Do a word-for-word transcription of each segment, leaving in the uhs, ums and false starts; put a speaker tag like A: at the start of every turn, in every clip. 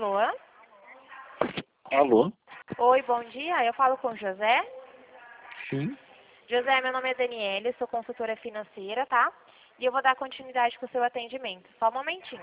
A: Alô?
B: Alô?
A: Oi, bom dia. Eu falo com o José.
B: Sim.
A: José, meu nome é Daniele, sou consultora financeira, tá? E eu vou dar continuidade com o seu atendimento. Só um momentinho.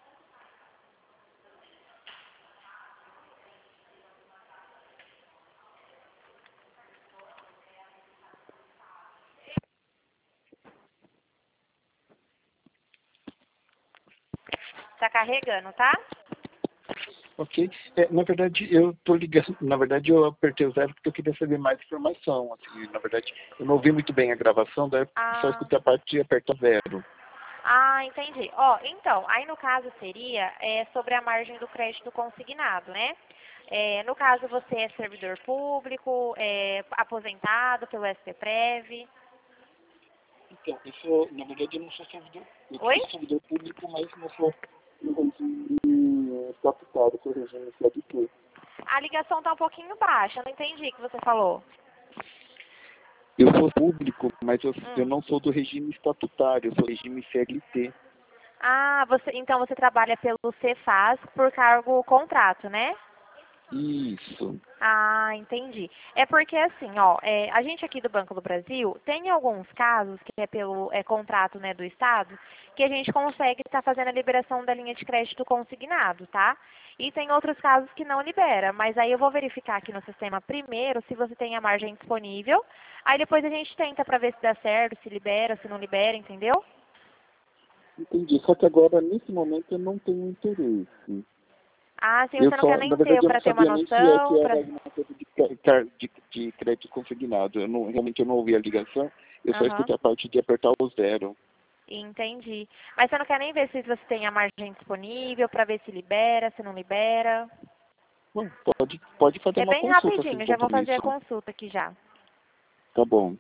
A: Tá carregando, tá?
B: Ok. É, na verdade, eu tô ligando. Na verdade, eu apertei o zero porque eu queria saber mais informação. Assim, na verdade, eu não ouvi muito bem a gravação, daí eu só
A: Ah,
B: escutei a parte de apertar zero.
A: ah, entendi. Ó, então, aí no caso seria é, sobre a margem do crédito consignado, né? É, no caso, você é servidor público, é, aposentado pelo S P Prev.
B: Então, eu sou, na verdade, eu não sou servidor. Eu
A: Oi?
B: sou servidor público, mas não sou no regime estatutário, sou regime C L T.
A: A ligação tá um pouquinho baixa, não entendi o que você falou.
B: Eu sou público, mas eu, eu
A: Hum.
B: não sou do regime estatutário, eu sou regime C L T.
A: Ah, você, então você trabalha pelo Cefaz por cargo contrato, né?
B: Isso.
A: Ah, entendi. É porque assim, ó, é, a gente aqui do Banco do Brasil tem alguns casos que é pelo é, contrato, né, do Estado, que a gente consegue estar fazendo a liberação da linha de crédito consignado, tá? E tem outros casos que não libera, mas aí eu vou verificar aqui no sistema primeiro se você tem a margem disponível, aí depois a gente tenta para ver se dá certo, se libera, se não libera, entendeu?
B: Entendi. Só que agora, nesse momento, eu não tenho interesse.
A: Ah, sim,
B: Eu
A: você não quer
B: só,
A: nem
B: na
A: ter
B: verdade, eu não
A: para ter uma
B: sabia nem se é que
A: noção,
B: era
A: para...
B: alguma coisa de, ca- car- de, de crédito consignado. Eu não, realmente eu não ouvi a ligação, eu só
A: Aham.
B: escutei a parte de apertar o zero.
A: Entendi. Mas você não quer nem ver se você tem a margem disponível para ver se libera, se não libera?
B: Bom, pode, pode fazer
A: É
B: uma
A: bem
B: consulta sem
A: rapidinho, já vou fazer a
B: compromisso.
A: consulta aqui já.
B: Tá bom.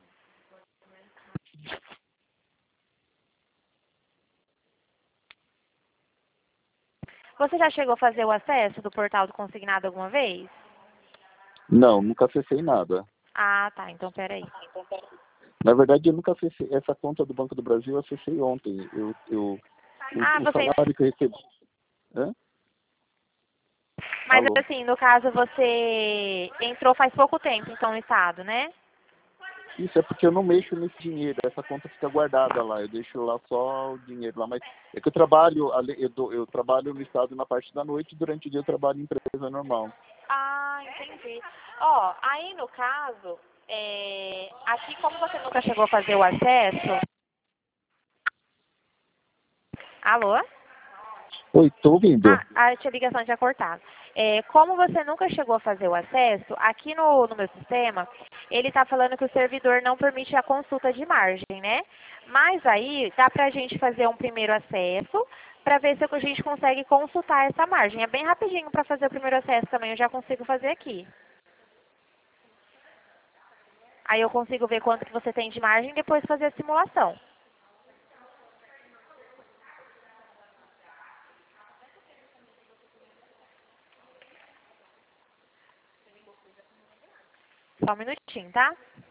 A: Você já chegou a fazer o acesso do portal do consignado alguma vez?
B: Não, nunca acessei nada.
A: Ah, tá. Então, peraí.
B: Na verdade, eu nunca acessei essa conta do Banco do Brasil, eu acessei ontem. Eu, eu,
A: Ah,
B: o, o
A: você...
B: salário que eu recebi. Hã?
A: Mas,
B: Alô?
A: assim, no caso, você entrou faz pouco tempo, então, no estado, né?
B: Isso é porque eu não mexo nesse dinheiro, essa conta fica guardada lá, eu deixo lá só o dinheiro lá, mas é que eu trabalho, ale- eu, dou- eu trabalho no estado na parte da noite e durante o dia eu trabalho em empresa normal.
A: Ah, entendi. Ó, aí, no caso, é... aqui, como você nunca chegou a fazer o acesso... Alô?
B: Oi, tô ouvindo.
A: Ah, a tia ligação tinha cortado. É, como você nunca chegou a fazer o acesso, aqui no, no meu sistema, ele está falando que o servidor não permite a consulta de margem, né? Mas aí dá para a gente fazer um primeiro acesso para ver se a gente consegue consultar essa margem. É bem rapidinho para fazer o primeiro acesso também, eu já consigo fazer aqui. Aí eu consigo ver quanto que você tem de margem e depois fazer a simulação. Só um minutinho, tá?